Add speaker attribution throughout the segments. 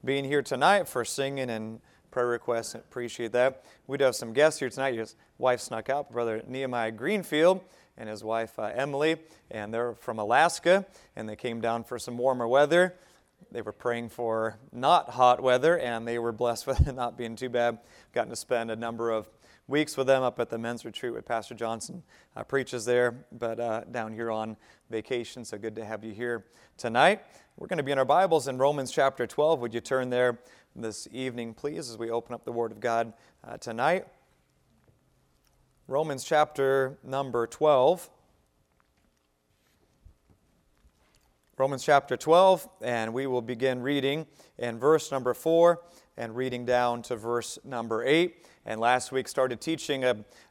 Speaker 1: being here tonight, for singing and prayer requests. Appreciate that. We do have some guests here tonight. His wife snuck out, Brother Nehemiah Greenfield and his wife Emily, and they're from Alaska, and they came down for some warmer weather. They were praying for not hot weather, and they were blessed with it not being too bad. Gotten to spend a number of weeks with them up at the men's retreat with Pastor Johnson. Preaches there, but down here on vacation, so good to have you here tonight. We're going to be in our Bibles in Romans chapter 12. Would you turn there this evening, please, as we open up the Word of God tonight? Romans chapter number 12. Romans chapter 12, and we will begin reading in verse number 4 and reading down to verse number 8. And last week started teaching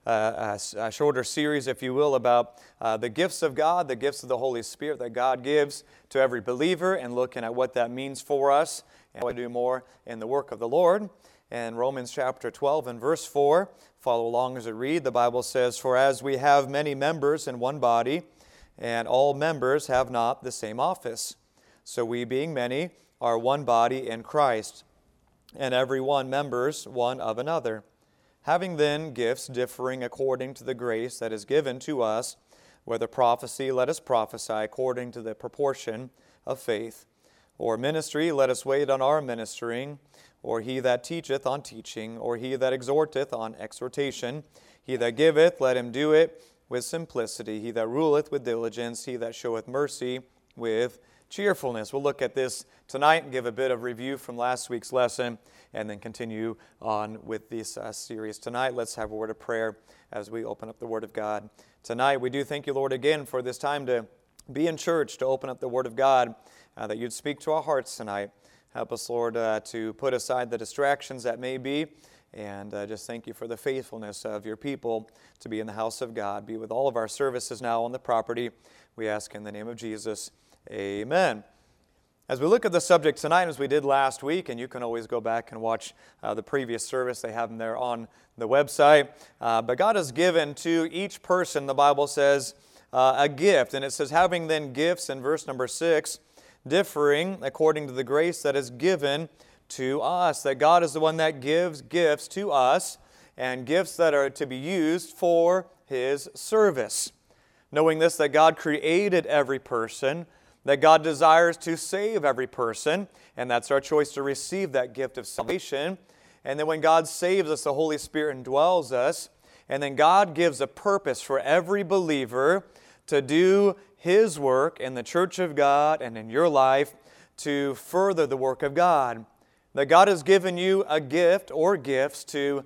Speaker 1: a shorter series, if you will, about the gifts of God, the gifts of the Holy Spirit that God gives to every believer, and looking at what that means for us and what to do more in the work of the Lord. And Romans chapter 12 and verse 4, follow along as I read. The Bible says, "For as we have many members in one body, and all members have not the same office, so we, being many, are one body in Christ, and every one members one of another. Having then gifts differing according to the grace that is given to us, whether prophecy, let us prophesy according to the proportion of faith. Or ministry, let us wait on our ministering. Or he that teacheth on teaching. Or he that exhorteth on exhortation. He that giveth, let him do it with simplicity. He that ruleth with diligence. He that showeth mercy with cheerfulness." We'll look at this tonight and give a bit of review from last week's lesson, and then continue on with this series tonight. Let's have a word of prayer as we open up the Word of God tonight. We do thank you, Lord, again for this time to be in church, to open up the Word of God, that you'd speak to our hearts tonight. Help us, Lord, to put aside the distractions that may be, and just thank you for the faithfulness of your people to be in the house of God. Be with all of our services now on the property. We ask in the name of Jesus. Amen. As we look at the subject tonight, as we did last week, and you can always go back and watch the previous service, they have them there on the website. But God has given to each person, the Bible says, a gift. And it says, having then gifts in verse number 6, differing according to the grace that is given to us. That God is the one that gives gifts to us, and gifts that are to be used for His service. Knowing this, that God created every person, that God desires to save every person, and that's our choice to receive that gift of salvation. And then when God saves us, the Holy Spirit indwells us, and then God gives a purpose for every believer to do His work in the church of God and in your life to further the work of God. That God has given you a gift or gifts to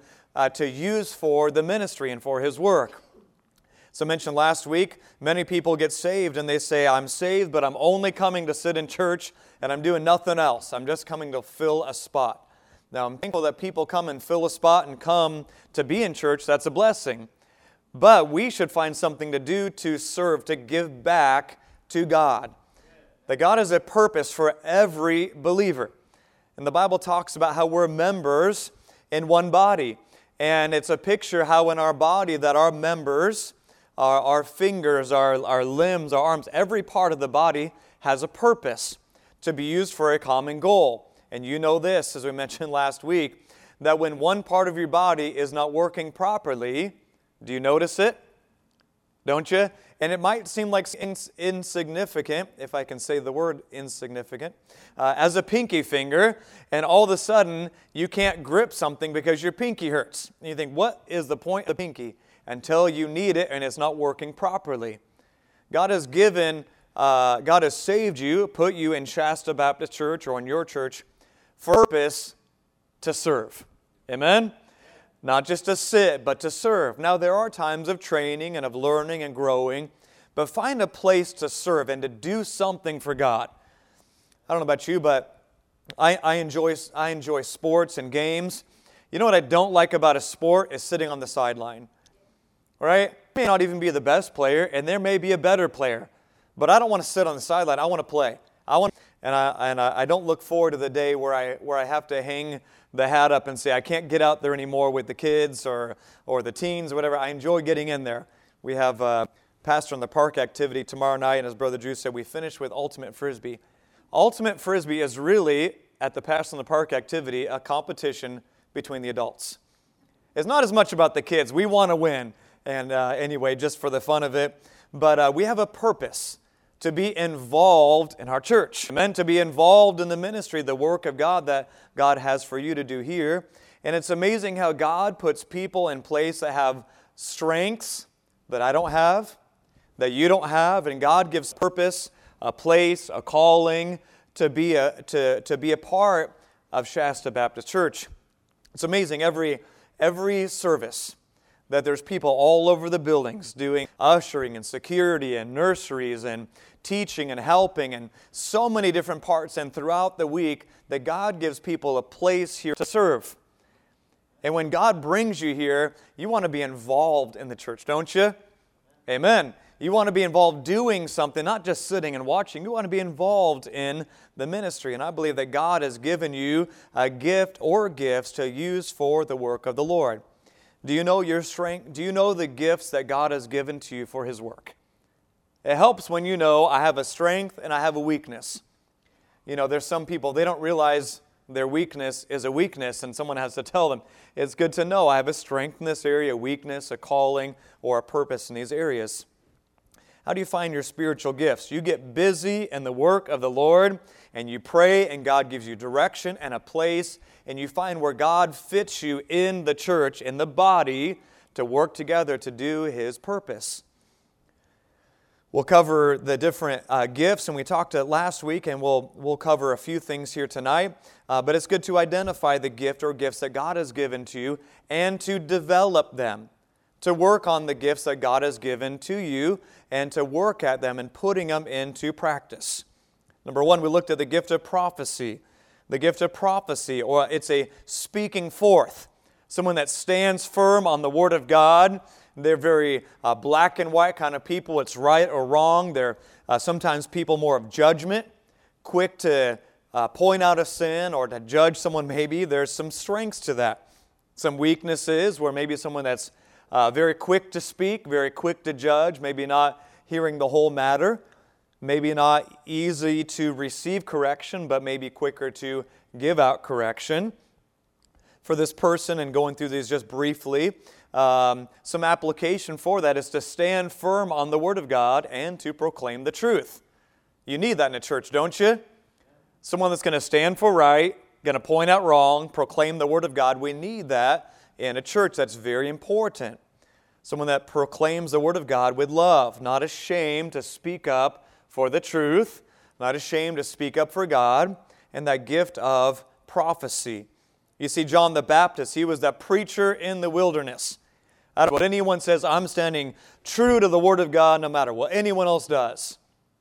Speaker 1: use for the ministry and for His work. So I mentioned last week, many people get saved and they say, I'm saved, but I'm only coming to sit in church and I'm doing nothing else. I'm just coming to fill a spot. Now, I'm thankful that people come and fill a spot and come to be in church. That's a blessing. But we should find something to do to serve, to give back to God. That God has a purpose for every believer. And the Bible talks about how we're members in one body. And it's a picture how in our body that our members, our fingers, our limbs, our arms, every part of the body has a purpose to be used for a common goal. And you know this, as we mentioned last week, that when one part of your body is not working properly, do you notice it? Don't you? And it might seem like insignificant, if I can say the word insignificant, as a pinky finger, and all of a sudden you can't grip something because your pinky hurts. And you think, what is the point of the pinky? Until you need it and it's not working properly. God has saved you, put you in Shasta Baptist Church or in your church for purpose to serve. Amen? Not just to sit, but to serve. Now, there are times of training and of learning and growing, but find a place to serve and to do something for God. I don't know about you, but I enjoy sports and games. You know what I don't like about a sport is sitting on the sideline. Right? I may not even be the best player, and there may be a better player. But I don't want to sit on the sideline. I want to play. I don't look forward to the day where I have to hang the hat up and say, I can't get out there anymore with the kids or the teens or whatever. I enjoy getting in there. We have a Pastor in the Park activity tomorrow night, and as Brother Drew said, we finish with Ultimate Frisbee. Ultimate Frisbee is really at the Pass in the Park activity a competition between the adults. It's not as much about the kids. We want to win, and anyway, just for the fun of it. But we have a purpose to be involved in our church. Amen. To be involved in the ministry, the work of God that God has for you to do here. And it's amazing how God puts people in place that have strengths that I don't have, that you don't have, and God gives purpose, a place, a calling to be a part of Shasta Baptist Church. It's amazing every service that there's people all over the buildings doing ushering and security and nurseries and teaching and helping and so many different parts, and throughout the week that God gives people a place here to serve. And when God brings you here, you want to be involved in the church, don't you? Amen. You want to be involved doing something, not just sitting and watching. You want to be involved in the ministry. And I believe that God has given you a gift or gifts to use for the work of the Lord. Do you know your strength? Do you know the gifts that God has given to you for His work? It helps when you know I have a strength and I have a weakness. You know, there's some people, they don't realize their weakness is a weakness, and someone has to tell them. It's good to know I have a strength in this area, a weakness, a calling, or a purpose in these areas. How do you find your spiritual gifts? You get busy in the work of the Lord, and you pray, and God gives you direction and a place, and you find where God fits you in the church, in the body, to work together to do His purpose. We'll cover the different gifts, and we talked last week, and we'll cover a few things here tonight. But it's good to identify the gift or gifts that God has given to you and to develop them, to work on the gifts that God has given to you and to work at them and putting them into practice. Number one, we looked at the gift of prophecy. The gift of prophecy, or it's a speaking forth. Someone that stands firm on the Word of God. They're very black and white kind of people. It's right or wrong. They're sometimes people more of judgment, quick to point out a sin or to judge someone maybe. There's some strengths to that. Some weaknesses where maybe someone that's very quick to speak, very quick to judge, maybe not hearing the whole matter, maybe not easy to receive correction, but maybe quicker to give out correction. For this person, and going through these just briefly, some application for that is to stand firm on the Word of God and to proclaim the truth. You need that in a church, don't you? Someone that's going to stand for right, going to point out wrong, proclaim the Word of God. We need that in a church. That's very important. Someone that proclaims the Word of God with love, not ashamed to speak up for the truth, not ashamed to speak up for God, and that gift of prophecy. You see, John the Baptist, he was that preacher in the wilderness. I don't know what anyone says, I'm standing true to the Word of God no matter what anyone else does.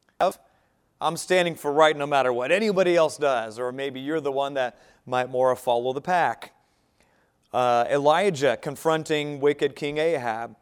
Speaker 1: I'm standing for right no matter what anybody else does. Or maybe you're the one that might more follow the pack. Elijah confronting wicked King Ahab.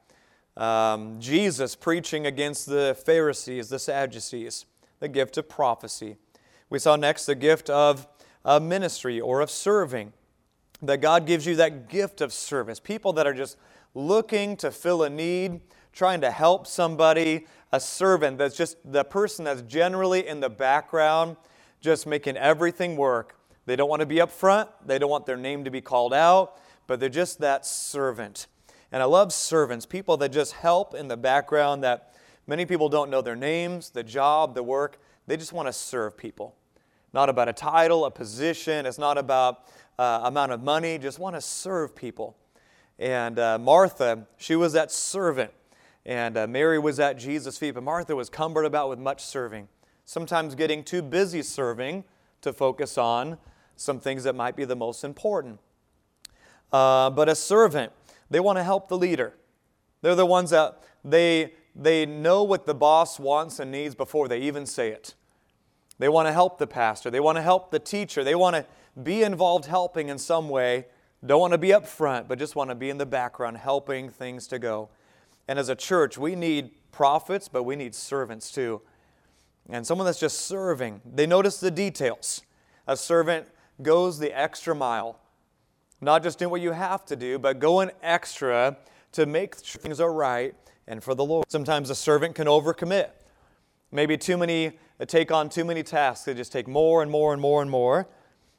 Speaker 1: Jesus preaching against the Pharisees, the Sadducees. The gift of prophecy. We saw next the gift of ministry or of serving. That God gives you that gift of service. People that are just looking to fill a need, trying to help somebody, a servant that's just the person that's generally in the background, just making everything work. They don't want to be up front. They don't want their name to be called out, but they're just that servant. And I love servants, people that just help in the background, that many people don't know their names, the job, the work. They just want to serve people. Not about a title, a position. It's not about amount of money, just want to serve people. And Martha, she was that servant. And Mary was at Jesus' feet. But Martha was cumbered about with much serving. Sometimes getting too busy serving to focus on some things that might be the most important. But a servant, they want to help the leader. They're the ones that they know what the boss wants and needs before they even say it. They want to help the pastor. They want to help the teacher. They want to be involved helping in some way. Don't want to be up front, but just want to be in the background helping things to go. And as a church, we need prophets, but we need servants too. And someone that's just serving. They notice the details. A servant goes the extra mile. Not just doing what you have to do, but going extra to make sure things are right and for the Lord. Sometimes a servant can overcommit. Maybe take on too many tasks. They just take more and more and more and more.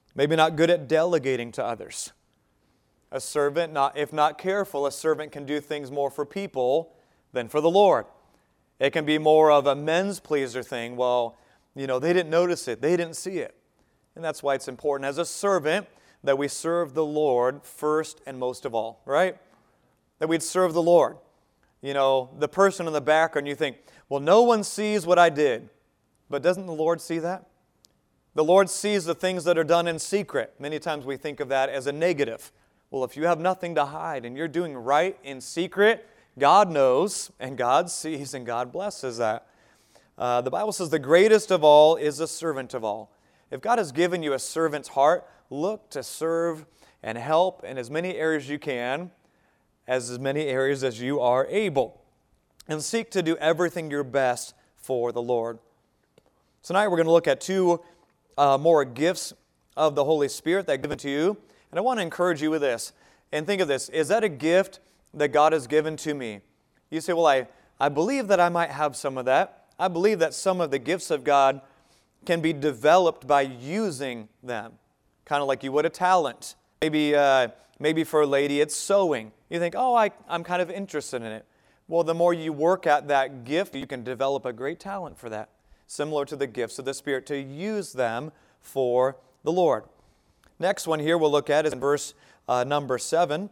Speaker 1: Maybe not good at delegating to others. A servant, if not careful, a servant can do things more for people than for the Lord. It can be more of a men's pleaser thing. Well, they didn't notice it. They didn't see it. And that's why it's important as a servant that we serve the Lord first and most of all, right? That we'd serve the Lord. The person in the background, you think, well, no one sees what I did. But doesn't the Lord see that? The Lord sees the things that are done in secret. Many times we think of that as a negative. Well, if you have nothing to hide and you're doing right in secret, God knows and God sees and God blesses that. The Bible says the greatest of all is a servant of all. If God has given you a servant's heart, look to serve and help in as many areas you can, as many areas as you are able. And seek to do everything your best for the Lord. Tonight we're going to look at two more gifts of the Holy Spirit that are given to you. And I want to encourage you with this. And think of this. Is that a gift that God has given to me? You say, well, I believe that I might have some of that. I believe that some of the gifts of God can be developed by using them. Kind of like you would a talent. Maybe for a lady it's sewing. You think, I'm kind of interested in it. Well, the more you work at that gift, you can develop a great talent for that. Similar to the gifts of the Spirit, to use them for the Lord. Next one here we'll look at is in verse number 7.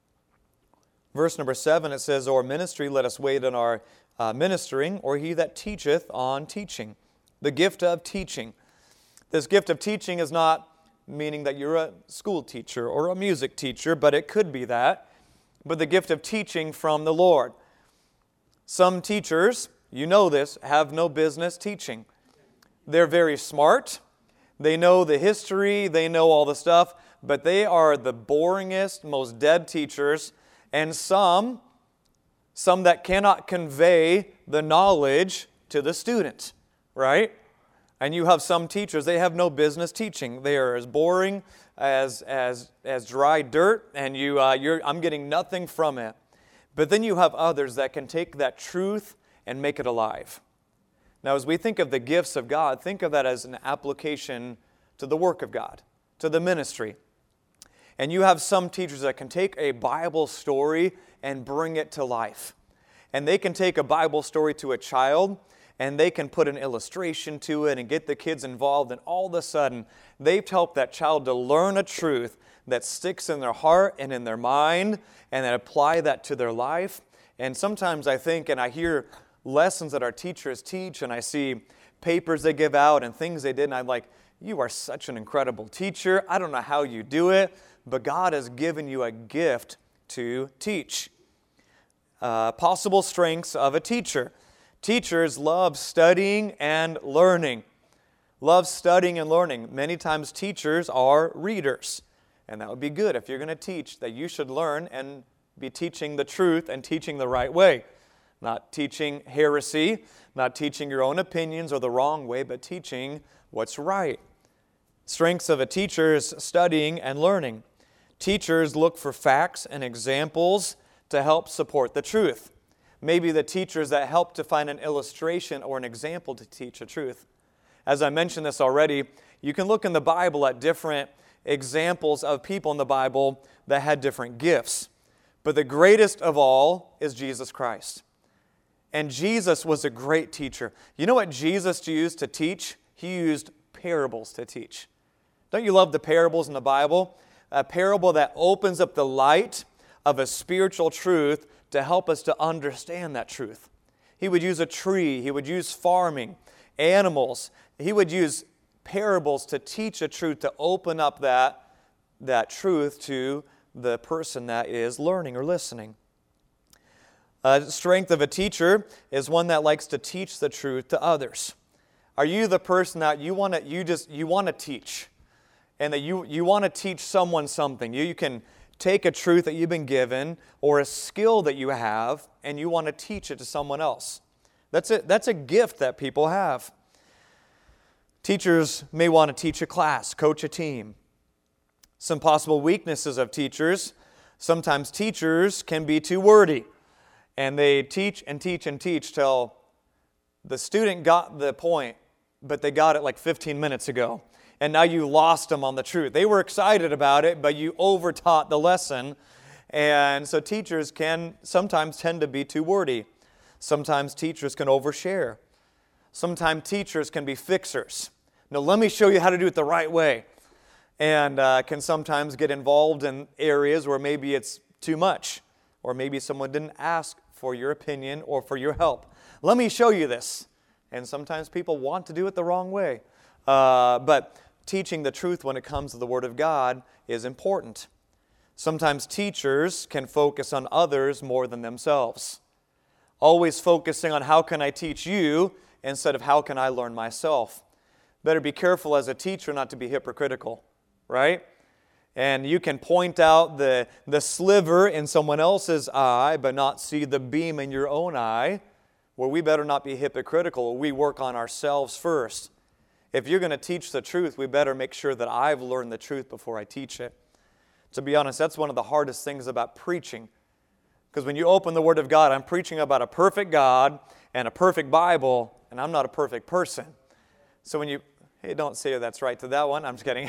Speaker 1: Verse number 7, it says, "Or ministry, let us wait on our ministering, or he that teacheth on teaching." The gift of teaching. This gift of teaching is not meaning that you're a school teacher or a music teacher, but it could be that. But the gift of teaching from the Lord. Some teachers, you know this, have no business teaching. They're very smart. They know the history. They know all the stuff. But they are the boringest, most dead teachers. And some that cannot convey the knowledge to the student, right? And you have some teachers, they have no business teaching. They are as boring as dry dirt, and I'm getting nothing from it. But then you have others that can take that truth and make it alive. Now, as we think of the gifts of God, think of that as an application to the work of God, to the ministry. And you have some teachers that can take a Bible story and bring it to life. And they can take a Bible story to a child, and they can put an illustration to it and get the kids involved, and all of a sudden, they've helped that child to learn a truth that sticks in their heart and in their mind, and then apply that to their life. And sometimes I think, and I hear lessons that our teachers teach, and I see papers they give out and things they did, and I'm like, you are such an incredible teacher. I don't know how you do it, but God has given you a gift to teach. Possible strengths of a teacher. Teachers love studying and learning. Love studying and learning. Many times teachers are readers. And that would be good if you're going to teach, that you should learn and be teaching the truth and teaching the right way. Not teaching heresy, not teaching your own opinions or the wrong way, but teaching what's right. Strengths of a teacher is studying and learning. Teachers look for facts and examples to help support the truth. Maybe the teachers that help to find an illustration or an example to teach a truth. As I mentioned this already, you can look in the Bible at different examples of people in the Bible that had different gifts. But the greatest of all is Jesus Christ. And Jesus was a great teacher. You know what Jesus used to teach? He used parables to teach. Don't you love the parables in the Bible? A parable that opens up the light of a spiritual truth to help us to understand that truth. He would use a tree. He would use farming, animals. He would use parables to teach a truth, to open up that truth to the person that is learning or listening. Strength of a teacher is one that likes to teach the truth to others. Are you the person that you want to teach, and that you want to teach someone something? You can take a truth that you've been given or a skill that you have, and you want to teach it to someone else. That's a gift that people have. Teachers may want to teach a class, coach a team. Some possible weaknesses of teachers. Sometimes teachers can be too wordy, and they teach and teach and teach till the student got the point, but they got it like 15 minutes ago. and now you lost them on the truth. They were excited about it, but you overtaught the lesson. And so teachers can sometimes tend to be too wordy. Sometimes teachers can overshare. Sometimes teachers can be fixers. Now, let me show you how to do it the right way. And can sometimes get involved in areas where maybe it's too much, or maybe someone didn't ask for your opinion or for your help. Let me show you this. And sometimes people want to do it the wrong way. But teaching the truth when it comes to the Word of God is important. Sometimes teachers can focus on others more than themselves. Always focusing on how can I teach you instead of how can I learn myself. Better be careful as a teacher not to be hypocritical, right? And you can point out the sliver in someone else's eye, but not see the beam in your own eye. Well, we better not be hypocritical. We work on ourselves first. If you're going to teach the truth, we better make sure that I've learned the truth before I teach it. To be honest, that's one of the hardest things about preaching. Because when you open the Word of God, I'm preaching about a perfect God and a perfect Bible, and I'm not a perfect person. So when you... Hey, don't say that's right to that one. I'm just kidding.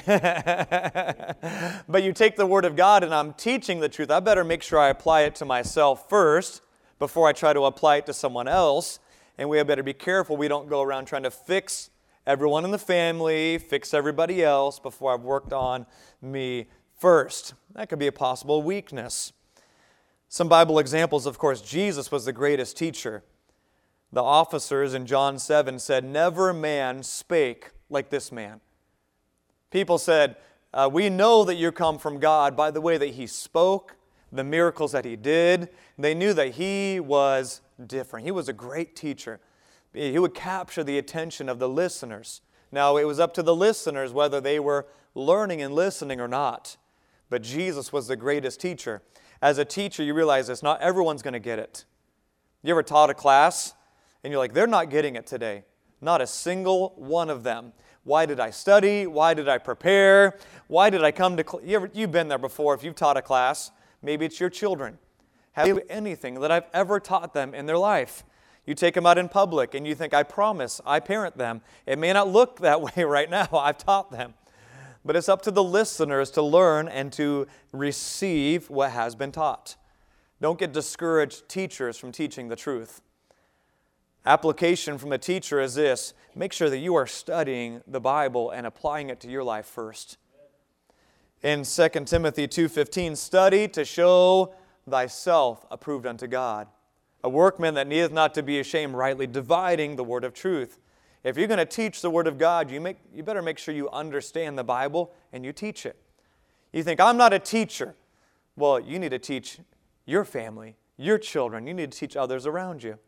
Speaker 1: But you take the Word of God and I'm teaching the truth. I better make sure I apply it to myself first before I try to apply it to someone else. And we better be careful we don't go around trying to fix everyone in the family, fix everybody else before I've worked on me first. That could be a possible weakness. Some Bible examples, of course, Jesus was the greatest teacher. The officers in John 7 said, "Never man spake like this man." People said, we know that you come from God by the way that He spoke, the miracles that He did. They knew that He was different. He was a great teacher. He would capture the attention of the listeners. Now, it was up to the listeners whether they were learning and listening or not. But Jesus was the greatest teacher. As a teacher, you realize this, not everyone's going to get it. You ever taught a class and you're like, they're not getting it today. Not a single one of them. Why did I study? Why did I prepare? Why did I come to class? You've been there before. If you've taught a class, maybe it's your children. Have you anything that I've ever taught them in their life? You take them out in public and you think, I promise, I parent them. It may not look that way right now. I've taught them. But it's up to the listeners to learn and to receive what has been taught. Don't get discouraged, teachers, from teaching the truth. Application from a teacher is this: make sure that you are studying the Bible and applying it to your life first. In 2 Timothy 2:15, study to show thyself approved unto God, a workman that needeth not to be ashamed, rightly dividing the word of truth. If you're going to teach the Word of God, you better make sure you understand the Bible and you teach it. You think, I'm not a teacher. Well, you need to teach your family, your children. You need to teach others around you.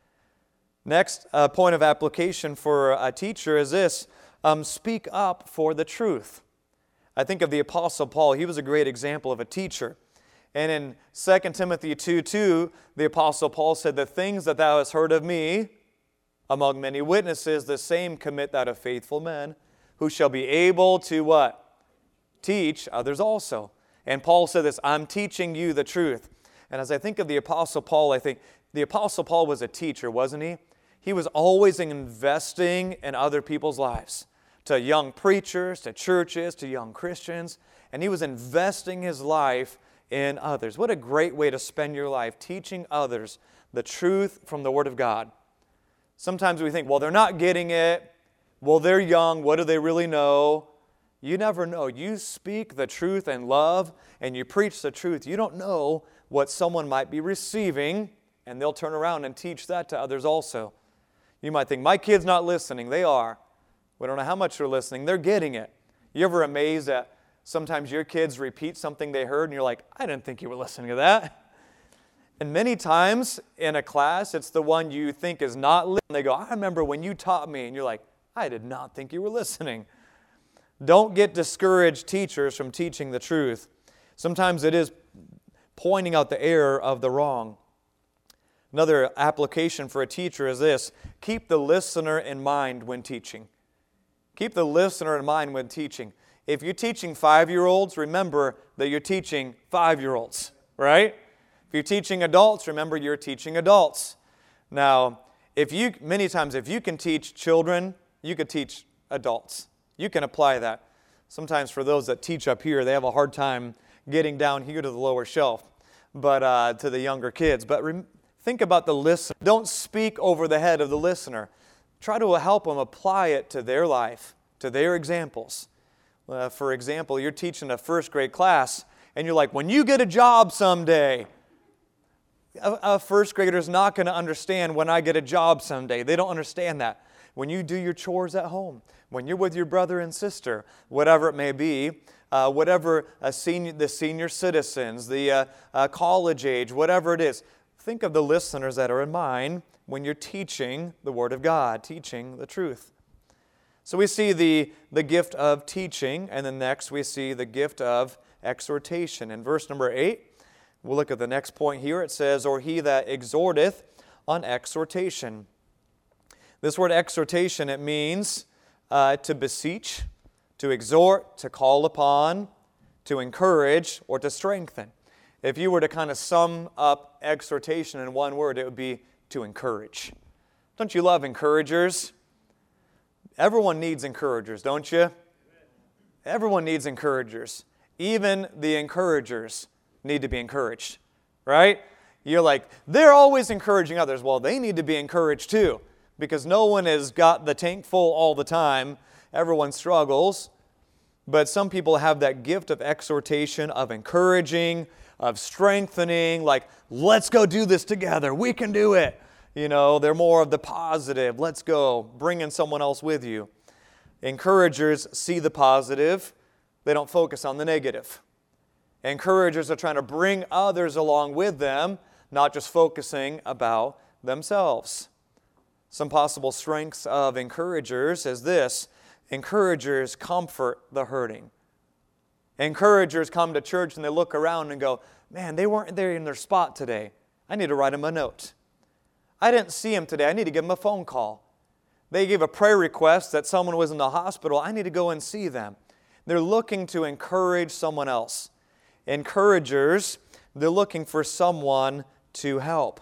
Speaker 1: Next point of application for a teacher is this: speak up for the truth. I think of the Apostle Paul. He was a great example of a teacher. And in 2 Timothy 2:2, the Apostle Paul said, the things that thou hast heard of me among many witnesses, the same commit thou to faithful men, who shall be able to what? Teach others also. And Paul said this, I'm teaching you the truth. And as I think of the Apostle Paul, I think the Apostle Paul was a teacher, wasn't he? He was always investing in other people's lives, to young preachers, to churches, to young Christians. And he was investing his life in others. What a great way to spend your life, teaching others the truth from the Word of God. Sometimes we think, well, they're not getting it. Well, they're young. What do they really know? You never know. You speak the truth in love and you preach the truth. You don't know what someone might be receiving, and they'll turn around and teach that to others also. You might think, my kid's not listening. They are. We don't know how much they're listening. They're getting it. You ever amazed that sometimes your kids repeat something they heard and you're like, I didn't think you were listening to that. And many times in a class, it's the one you think is not listening. They go, I remember when you taught me. And you're like, I did not think you were listening. Don't get discouraged, teachers, from teaching the truth. Sometimes it is pointing out the error of the wrong. Another application for a teacher is this: keep the listener in mind when teaching. Keep the listener in mind when teaching. If you're teaching 5-year-olds, remember that you're teaching 5-year-olds, right? If you're teaching adults, remember you're teaching adults. Now, many times if you can teach children, you could teach adults. You can apply that. Sometimes for those that teach up here, they have a hard time getting down here to the lower shelf, but to the younger kids. But think about the listener. Don't speak over the head of the listener. Try to help them apply it to their life, to their examples. For example, you're teaching a first grade class, and you're like, when you get a job someday, a first grader is not going to understand when I get a job someday. They don't understand that. When you do your chores at home, when you're with your brother and sister, whatever it may be, whatever the senior citizens, the college age, whatever it is, think of the listeners that are in mind when you're teaching the Word of God, teaching the truth. So we see the gift of teaching, and then next we see the gift of exhortation. In verse number 8, we'll look at the next point here. It says, or he that exhorteth on exhortation. This word exhortation, it means to beseech, to exhort, to call upon, to encourage, or to strengthen. If you were to kind of sum up exhortation in one word, it would be to encourage. Don't you love encouragers? Everyone needs encouragers, don't you? Everyone needs encouragers. Even the encouragers need to be encouraged, right? You're like, they're always encouraging others. Well, they need to be encouraged too, because no one has got the tank full all the time. Everyone struggles. But some people have that gift of exhortation, of encouraging, of strengthening, like, let's go do this together. We can do it. You know, they're more of the positive. Let's go. Bring in someone else with you. Encouragers see the positive. They don't focus on the negative. Encouragers are trying to bring others along with them, not just focusing about themselves. Some possible strengths of encouragers is this. Encouragers comfort the hurting. Encouragers come to church and they look around and go, man, they weren't there in their spot today. I need to write them a note. I didn't see him today. I need to give him a phone call. They gave a prayer request that someone was in the hospital. I need to go and see them. They're looking to encourage someone else. Encouragers, they're looking for someone to help.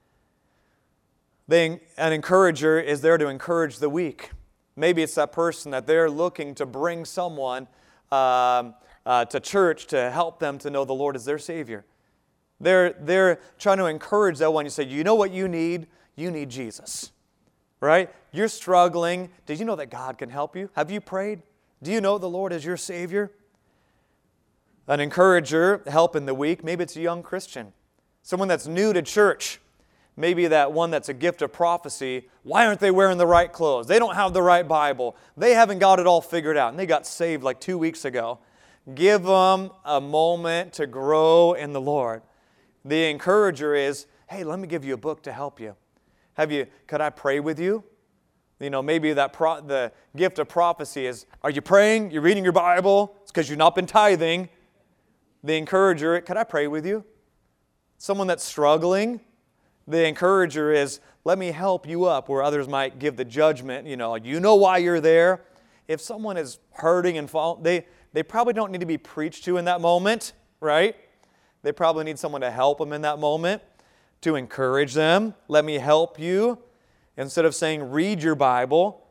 Speaker 1: An encourager is there to encourage the weak. Maybe it's that person that they're looking to bring someone to church to help them to know the Lord as their Savior. They're trying to encourage that one. You say, you know what you need? You need Jesus, right? You're struggling. Did you know that God can help you? Have you prayed? Do you know the Lord as your Savior? An encourager, helping the weak. Maybe it's a young Christian, someone that's new to church. Maybe that one that's a gift of prophecy. Why aren't they wearing the right clothes? They don't have the right Bible. They haven't got it all figured out. And they got saved like 2 weeks ago. Give them a moment to grow in the Lord. The encourager is, hey, let me give you a book to help you. Could I pray with you? You know, maybe the gift of prophecy is, are you praying? You're reading your Bible? It's because you've not been tithing. The encourager, could I pray with you? Someone that's struggling. The encourager is, let me help you up, where others might give the judgment. You know why you're there. If someone is hurting and falling, they probably don't need to be preached to in that moment, right? They probably need someone to help them in that moment, to encourage them. Let me help you. Instead of saying, read your Bible,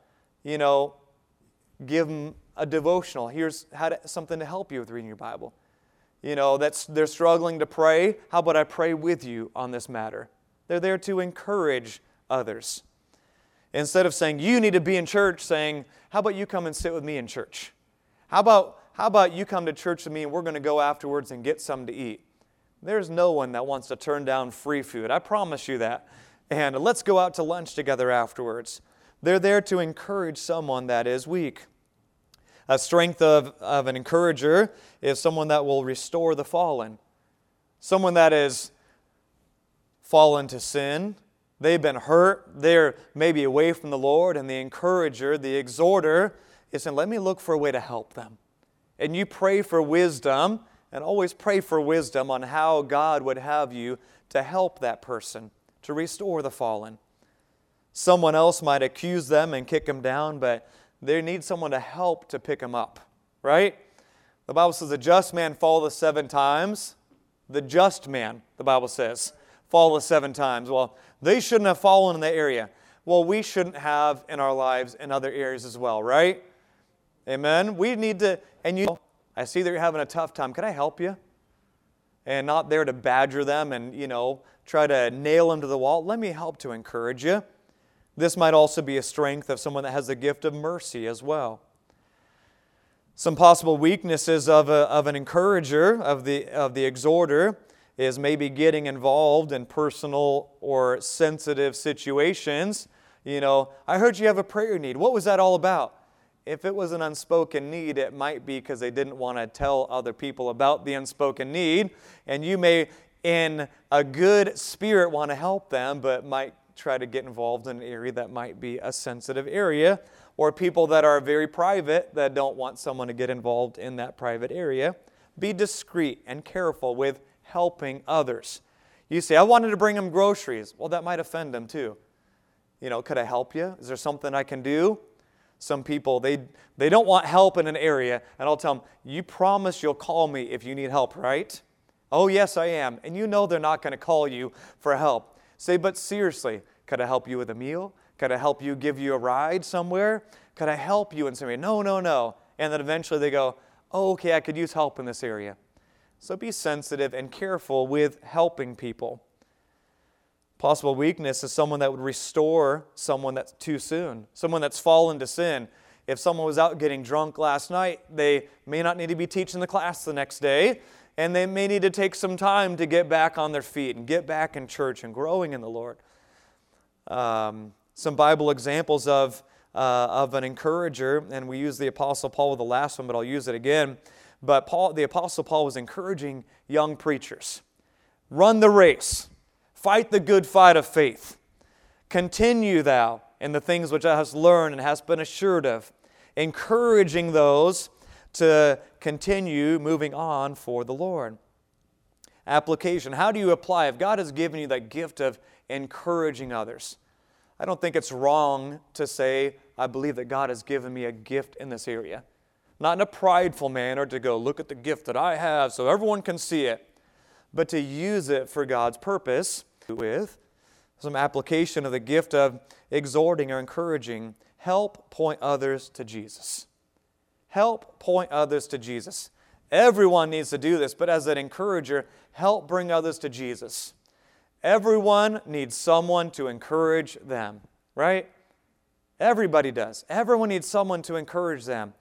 Speaker 1: give them a devotional. Here's something to help you with reading your Bible. They're struggling to pray. How about I pray with you on this matter? They're there to encourage others. Instead of saying, you need to be in church, saying, how about you come and sit with me in church? How about you come to church with me and we're going to go afterwards and get something to eat? There's no one that wants to turn down free food. I promise you that. And let's go out to lunch together afterwards. They're there to encourage someone that is weak. A strength of an encourager is someone that will restore the fallen. Someone that is fallen to sin. They've been hurt. They're maybe away from the Lord. And the encourager, the exhorter, is saying, let me look for a way to help them. And you pray for wisdom, and always pray for wisdom on how God would have you to help that person, to restore the fallen. Someone else might accuse them and kick them down, but they need someone to help to pick them up, right? The Bible says the just man falleth 7 times. The just man, the Bible says, falleth 7 times. Well, they shouldn't have fallen in that area. Well, we shouldn't have in our lives in other areas as well, right? Amen? We need to, and I see that you're having a tough time. Can I help you? And not there to badger them and, try to nail them to the wall. Let me help to encourage you. This might also be a strength of someone that has the gift of mercy as well. Some possible weaknesses of an encourager, of the exhorter, is maybe getting involved in personal or sensitive situations. I heard you have a prayer need. What was that all about? If it was an unspoken need, it might be because they didn't want to tell other people about the unspoken need. And you may, in a good spirit, want to help them, but might try to get involved in an area that might be a sensitive area. Or people that are very private that don't want someone to get involved in that private area. Be discreet and careful with helping others. You say, I wanted to bring them groceries. Well, that might offend them too. Could I help you? Is there something I can do? Some people, they don't want help in an area, and I'll tell them, you promise you'll call me if you need help, right? Oh, yes, I am. And they're not going to call you for help. Say, but seriously, could I help you with a meal? Could I help you, give you a ride somewhere? Could I help you in some area? No. And then eventually they go, oh, okay, I could use help in this area. So be sensitive and careful with helping people. Possible weakness is someone that would restore someone that's too soon, someone that's fallen to sin. If someone was out getting drunk last night, they may not need to be teaching the class the next day, and they may need to take some time to get back on their feet and get back in church and growing in the Lord. Some Bible examples of an encourager, and we use the Apostle Paul with the last one, but I'll use it again. But the Apostle Paul was encouraging young preachers. Run the race. Fight the good fight of faith. Continue thou in the things which thou hast learned and hast been assured of. Encouraging those to continue moving on for the Lord. Application. How do you apply? If God has given you that gift of encouraging others, I don't think it's wrong to say, I believe that God has given me a gift in this area. Not in a prideful manner to go, look at the gift that I have so everyone can see it, but to use it for God's purpose with some application of the gift of exhorting or encouraging. Help point others to Jesus. Help point others to Jesus. Everyone needs to do this, but as an encourager, help bring others to Jesus. Everyone needs someone to encourage them, right? Everybody does. Everyone needs someone to encourage them.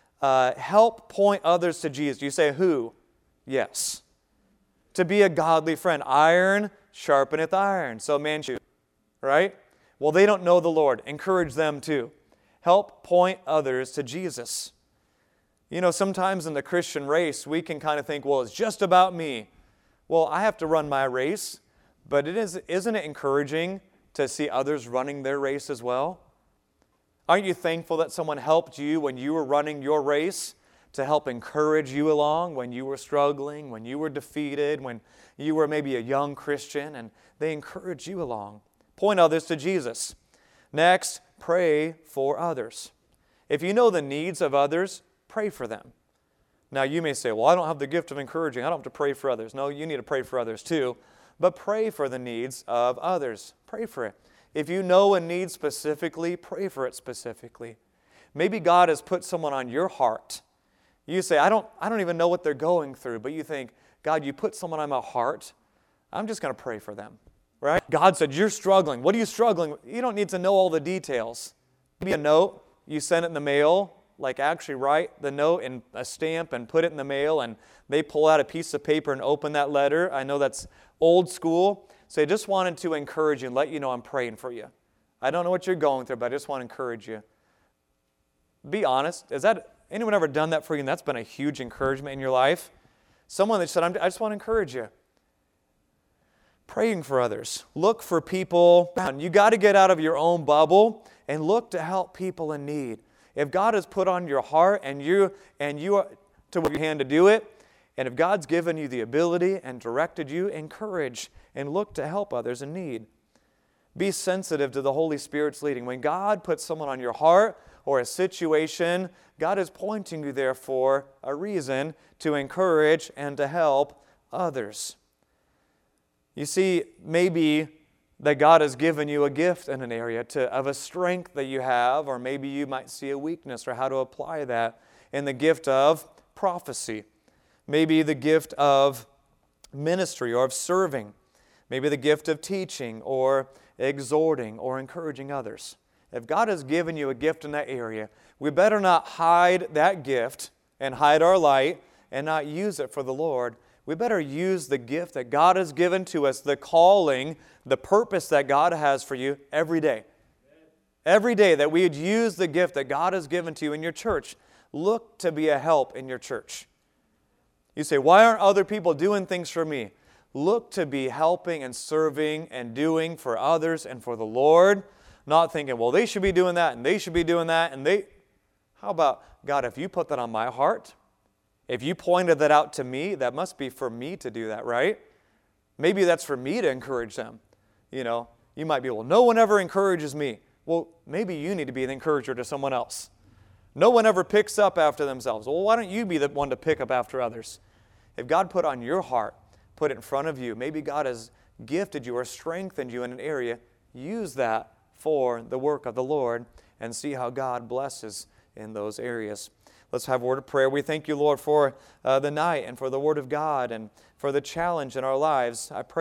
Speaker 1: Help point others to Jesus. You say who? Yes. To be a godly friend. Iron sharpeneth iron. So man shoot, right? Well, they don't know the Lord. Encourage them too. Help point others to Jesus. Sometimes in the Christian race, we can kind of think, well, it's just about me. Well, I have to run my race, but isn't it encouraging to see others running their race as well? Aren't you thankful that someone helped you when you were running your race to help encourage you along when you were struggling, when you were defeated, when you were maybe a young Christian, and they encourage you along? Point others to Jesus. Next, pray for others. If you know the needs of others, pray for them. Now, you may say, well, I don't have the gift of encouraging. I don't have to pray for others. No, you need to pray for others too. But pray for the needs of others. Pray for it. If you know a need specifically, pray for it specifically. Maybe God has put someone on your heart. You say, I don't even know what they're going through, but you think, God, you put someone on my heart. I'm just going to pray for them, right? God said, you're struggling. What are you struggling with? You don't need to know all the details. Maybe a note, you send it in the mail, like actually write the note in a stamp and put it in the mail, and they pull out a piece of paper and open that letter. I know that's old school. So I just wanted to encourage you and let you know I'm praying for you. I don't know what you're going through, but I just want to encourage you. Be honest. Has anyone ever done that for you and that's been a huge encouragement in your life? Someone that said, I just want to encourage you. Praying for others. Look for people. You got to get out of your own bubble and look to help people in need. If God has put on your heart and you are to put your hand to do it, and if God's given you the ability and directed you, encourage and look to help others in need. Be sensitive to the Holy Spirit's leading. When God puts someone on your heart or a situation, God is pointing you there for a reason to encourage and to help others. You see, maybe that God has given you a gift in an area of a strength that you have, or maybe you might see a weakness, or how to apply that in the gift of prophecy. Maybe the gift of ministry or of serving. Maybe the gift of teaching or exhorting or encouraging others. If God has given you a gift in that area, we better not hide that gift and hide our light and not use it for the Lord. We better use the gift that God has given to us, the calling, the purpose that God has for you every day. Every day that we would use the gift that God has given to you in your church. Look to be a help in your church. You say, why aren't other people doing things for me? Look to be helping and serving and doing for others and for the Lord. Not thinking, well, they should be doing that and they should be doing that. How about, God, if you put that on my heart, if you pointed that out to me, that must be for me to do that, right? Maybe that's for me to encourage them. You might be, well, no one ever encourages me. Well, maybe you need to be an encourager to someone else. No one ever picks up after themselves. Well, why don't you be the one to pick up after others? If God put on your heart, put it in front of you, maybe God has gifted you or strengthened you in an area, use that for the work of the Lord and see how God blesses in those areas. Let's have a word of prayer. We thank you, Lord, for the night and for the Word of God and for the challenge in our lives. I pray